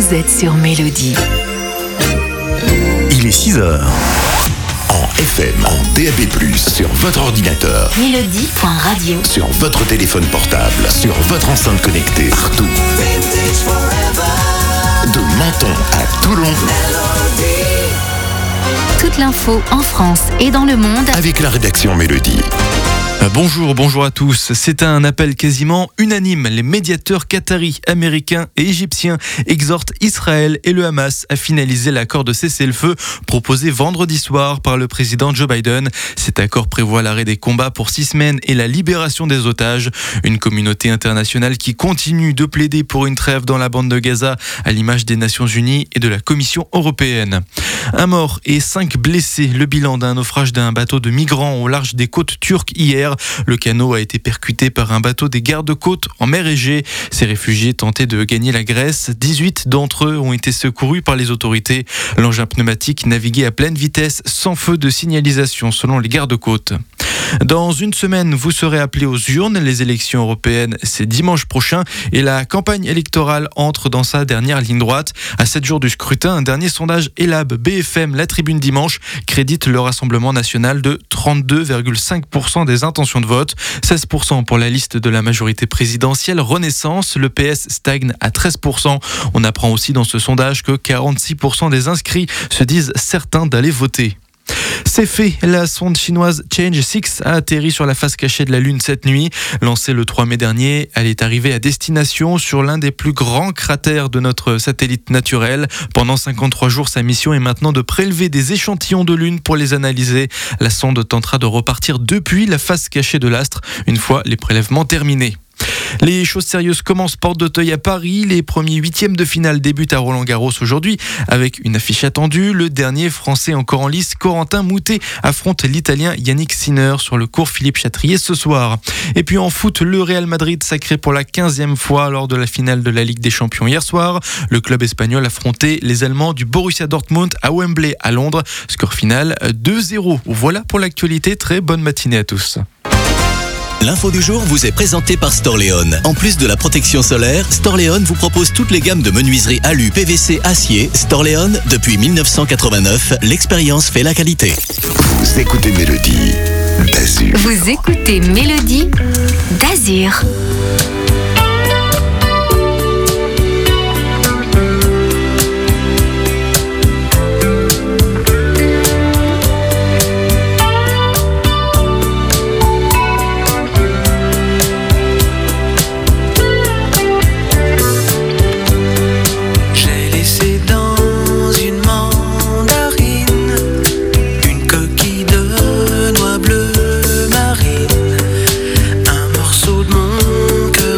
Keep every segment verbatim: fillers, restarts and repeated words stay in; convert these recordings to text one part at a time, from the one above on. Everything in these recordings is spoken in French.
vous êtes sur Mélodie. Il est six heures. En F M, en D A B plus, sur votre ordinateur. Mélodie point radio. Sur votre téléphone portable, sur votre enceinte connectée, partout. De Menton à Toulon. Toute l'info en France et dans le monde. Avec la rédaction Mélodie. Bonjour, bonjour à tous. C'est un appel quasiment unanime. Les médiateurs qataris, américains et égyptiens exhortent Israël et le Hamas à finaliser l'accord de cessez-le-feu proposé vendredi soir par le président Joe Biden. Cet accord prévoit l'arrêt des combats pour six semaines et la libération des otages. Une communauté internationale qui continue de plaider pour une trêve dans la bande de Gaza, à l'image des Nations Unies et de la Commission européenne. Un mort et cinq blessés. Le bilan d'un naufrage d'un bateau de migrants au large des côtes turques hier. Le canot a été percuté par un bateau des gardes-côtes en mer Égée. Ces réfugiés tentaient de gagner la Grèce. dix-huit d'entre eux ont été secourus par les autorités. L'engin pneumatique naviguait à pleine vitesse sans feu de signalisation selon les gardes-côtes. Dans une semaine, vous serez appelés aux urnes. Les élections européennes, c'est dimanche prochain et la campagne électorale entre dans sa dernière ligne droite. À sept jours du scrutin, un dernier sondage Elab B F M, La Tribune Dimanche, crédite le Rassemblement national de trente-deux virgule cinq pour cent des intentions de vote, seize pour cent pour la liste de la majorité présidentielle Renaissance. Le P S stagne à treize pour cent. On apprend aussi dans ce sondage que quarante-six pour cent des inscrits se disent certains d'aller voter. C'est fait, la sonde chinoise Change six a atterri sur la face cachée de la Lune cette nuit. Lancée le trois mai dernier, elle est arrivée à destination sur l'un des plus grands cratères de notre satellite naturel. Pendant cinquante-trois jours, sa mission est maintenant de prélever des échantillons de Lune pour les analyser. La sonde tentera de repartir depuis la face cachée de l'astre, une fois les prélèvements terminés. Les choses sérieuses commencent porte d'Auteuil à Paris. Les premiers huitièmes de finale débutent à Roland-Garros aujourd'hui avec une affiche attendue. Le dernier français encore en lice, Corentin Moutet, affronte l'Italien Yannick Sinner sur le court Philippe Chatrier ce soir. Et puis en foot, le Real Madrid sacré pour la quinzième fois lors de la finale de la Ligue des Champions hier soir. Le club espagnol affrontait les Allemands du Borussia Dortmund à Wembley à Londres. Score final deux zéro. Voilà pour l'actualité. Très bonne matinée à tous. L'info du jour vous est présentée par Storléon. En plus de la protection solaire, Storléon vous propose toutes les gammes de menuiserie alu, P V C, acier. Storléon, depuis dix-neuf cent quatre-vingt-neuf, l'expérience fait la qualité. Vous écoutez Mélodie d'Azur. Vous écoutez Mélodie d'Azur. Bleu marine, un morceau de mon cœur.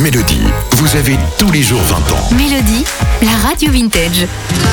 Mélodie, vous avez tous les jours vingt ans. Mélodie, la radio vintage.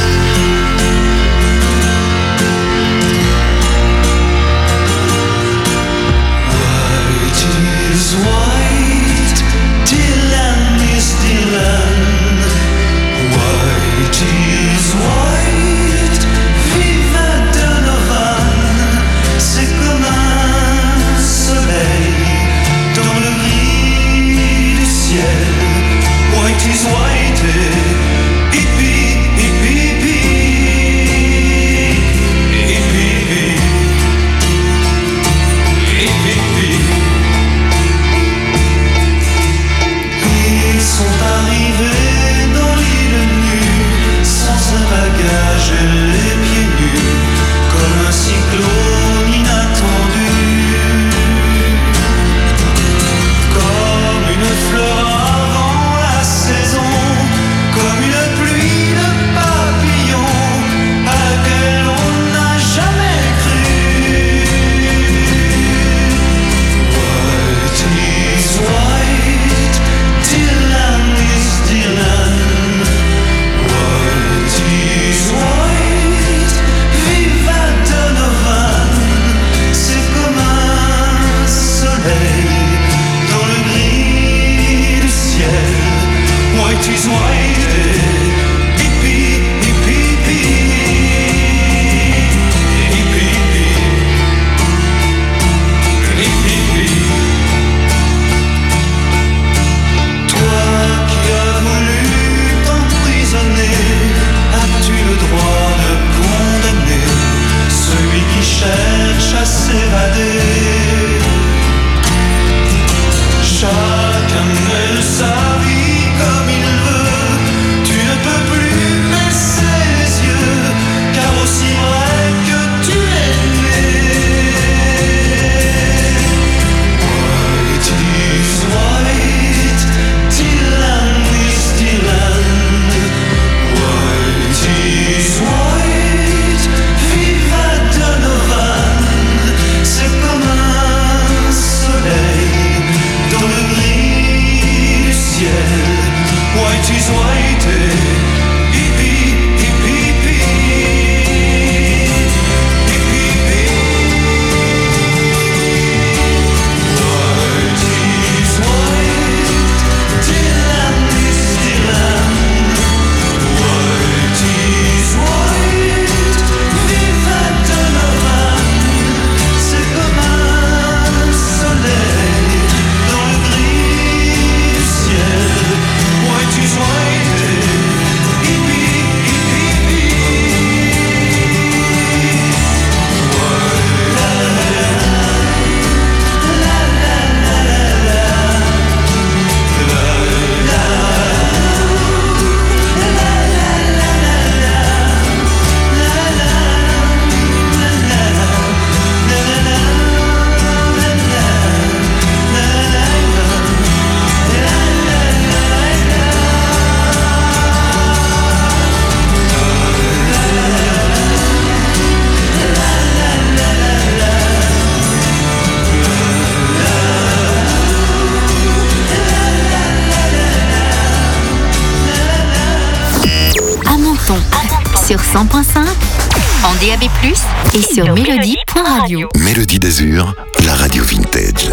Sur cent point cinq, en D A B plus, et sur mélodie point radio. Mélodie d'Azur, la radio vintage.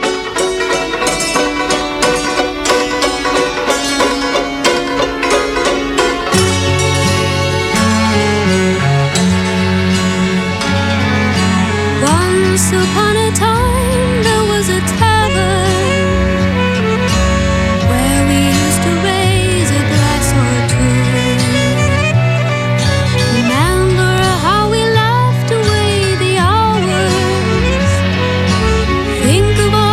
Once upon a time there was a tavern where we used to raise a glass or two. Remember how we laughed away the hours. Think of all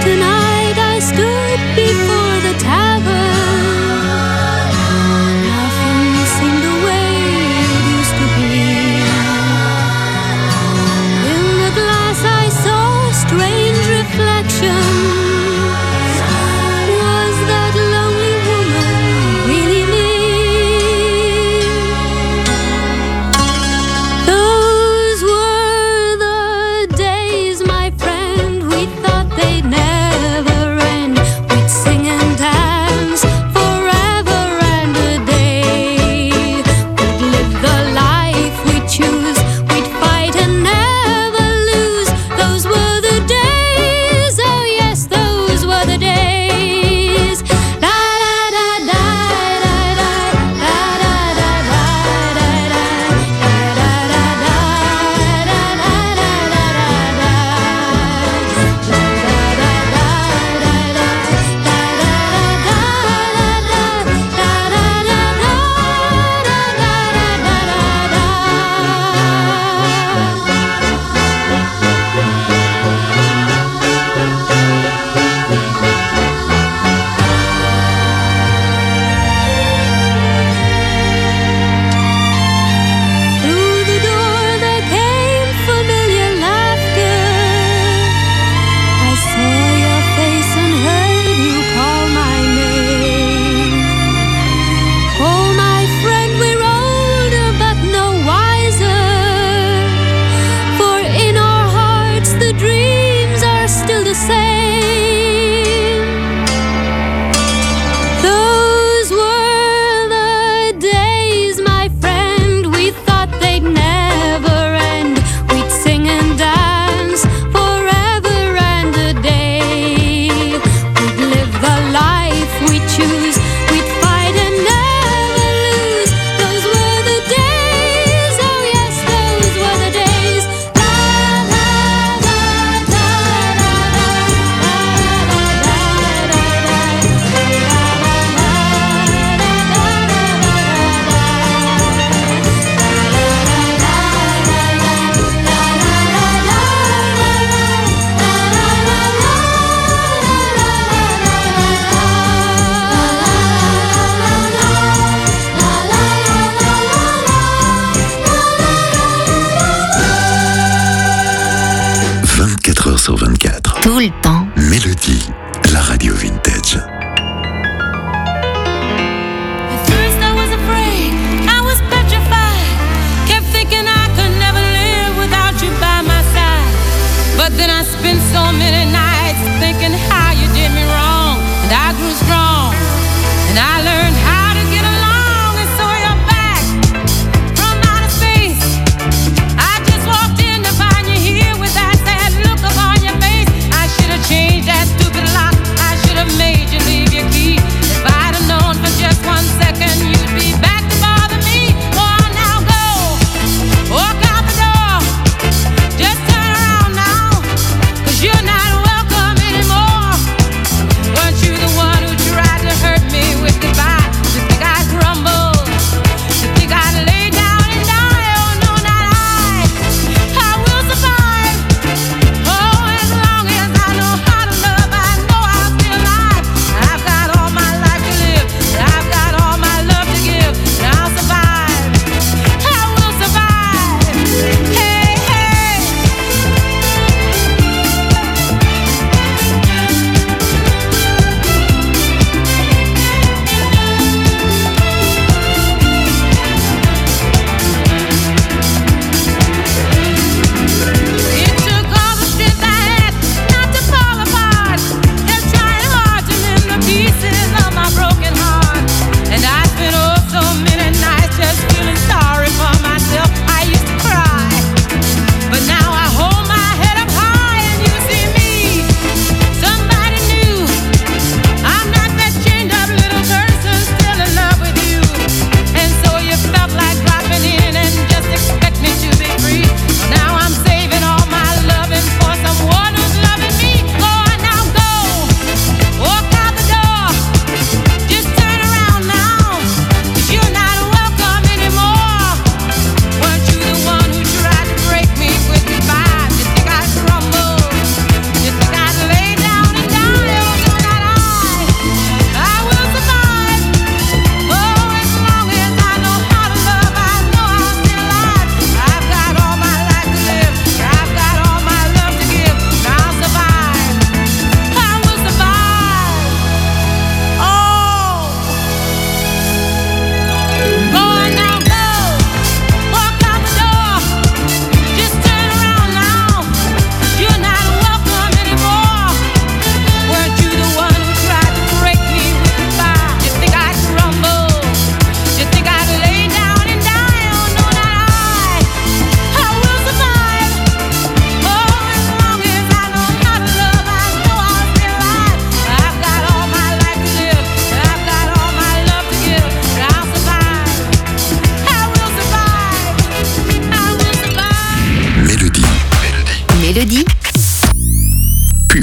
tonight I stood before the tavern. Nothing seemed the way it used to be. In the glass I saw strange reflections. Was that lonely woman really me? Those were the days, my friend, we thought they'd never end. We'd sing and dance forever and a day. We'd live the life we choose. We'd fight and never lose. Those were the days, oh yes, those were the days. La da da da da da da da da da da Through the door there came familiar laughter. I saw your face and heard you call my name. Oh, my friend, we're older but no wiser. For in our hearts the dreams are still the same. Those were the days, my friend, we thought they'd never end. We'd sing and dance forever and a day. We'd live the life we choose. We'd fight and never lose. Those were the days, oh yes, those were the days. La la la la la vingt-quatre heures sur vingt-quatre. Tout le temps. Mélodie, la radio vintage. At first I was afraid, I was petrified. Kept thinking I could never live without you by my side. But then I spent so many nights thinking how you did me wrong. And I grew strong, and I learned how to get along. And so you're back from outer space. I just walked in to find you here with that sad look upon your face. I should have changed that stupid lock. I should have made you leave your key. If I'd have known for just one second you'd be back to bother me. Oh, now go, walk out the door. Just turn around now, 'cause you're not welcome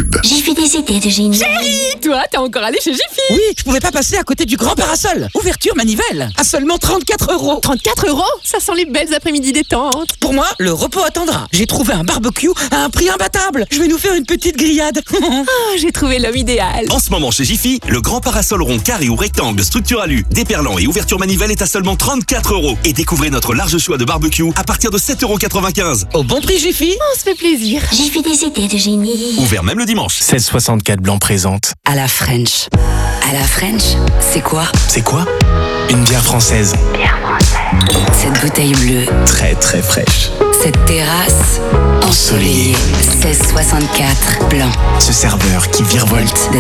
pub. J'ai fait des idées de génie. Chérie, toi, t'es encore allé chez Jiffy? Oui, je pouvais pas passer à côté du grand parasol. Ouverture manivelle, à seulement trente-quatre euros. trente-quatre euros? Ça sent les belles après-midi détentes. Pour moi, le repos attendra. J'ai trouvé un barbecue à un prix imbattable. Je vais nous faire une petite grillade. Oh, j'ai trouvé l'homme idéal. En ce moment chez Jiffy, le grand parasol rond, carré ou rectangle, structure alu, déperlant et ouverture manivelle est à seulement trente-quatre euros. Et découvrez notre large choix de barbecue à partir de sept euros quatre-vingt-quinze. Au bon prix Jiffy. On se fait plaisir. J'ai fait des idées de génie. Ouvert même le dimanche. seize soixante-quatre Blanc présente. À la French. À la French, c'est quoi? C'est quoi? Une bière française. Bière française. Cette bouteille bleue. Très très fraîche. Cette terrasse ensoleillée. seize soixante-quatre Blanc. Ce serveur qui virevolte.